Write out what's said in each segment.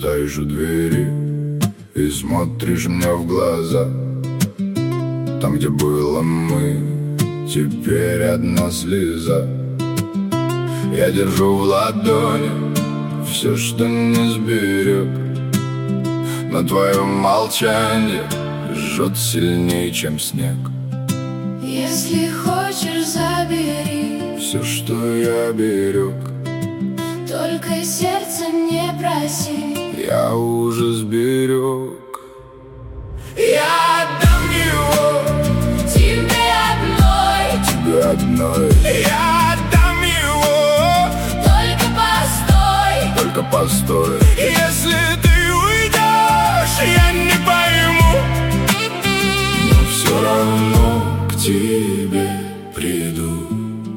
стоишь у двери и смотришь мне в глаза. Там, где было мы, теперь одна слеза. Я держу в ладони все, что не сберег, но твое молчание жжет сильнее, чем снег. Если хочешь, забери все, что я берег, только сердце не проси. я уже сберег. Я отдам его Тебе одной, тебе одной. Я отдам его, только постой. если ты уйдешь, я не пойму, но все равно к тебе приду.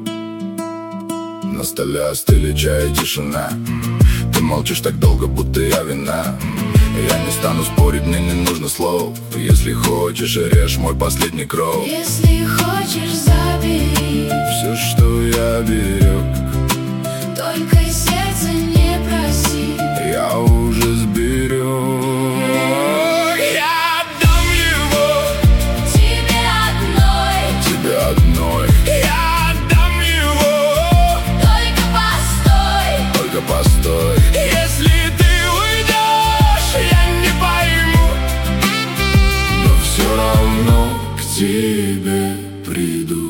На столе остыли чай и тишина. Ты молчишь так долго, будто я вина. Я не стану спорить, мне не нужно слов. Если хочешь, режь мой последний кров. Если хочешь, забери все, что я берег, только сердце не проси. я уже сберег. Я отдам его Тебе одной, тебе одной. Я отдам его, только только постой. Если ты уйдешь, я не пойму, но все равно к тебе приду.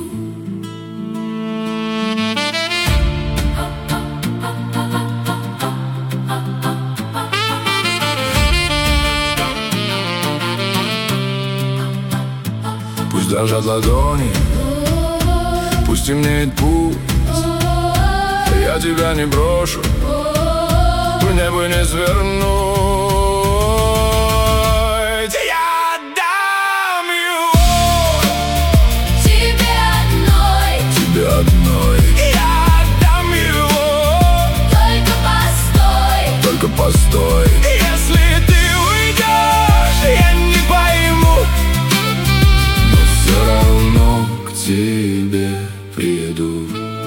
Пусть дрожат ладони, пусть темнеет путь, я тебя не брошу, мне бы не свернуть. Я отдам его тебе одной. Я отдам его, только постой. Если ты уйдешь, я не пойму, но все равно к тебе приду.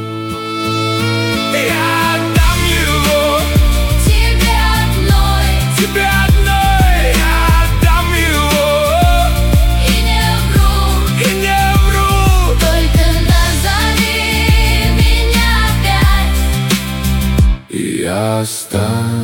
Я отдам его Тебе тебе одной. Я отдам его и не вру. только назови меня опять. И я останусь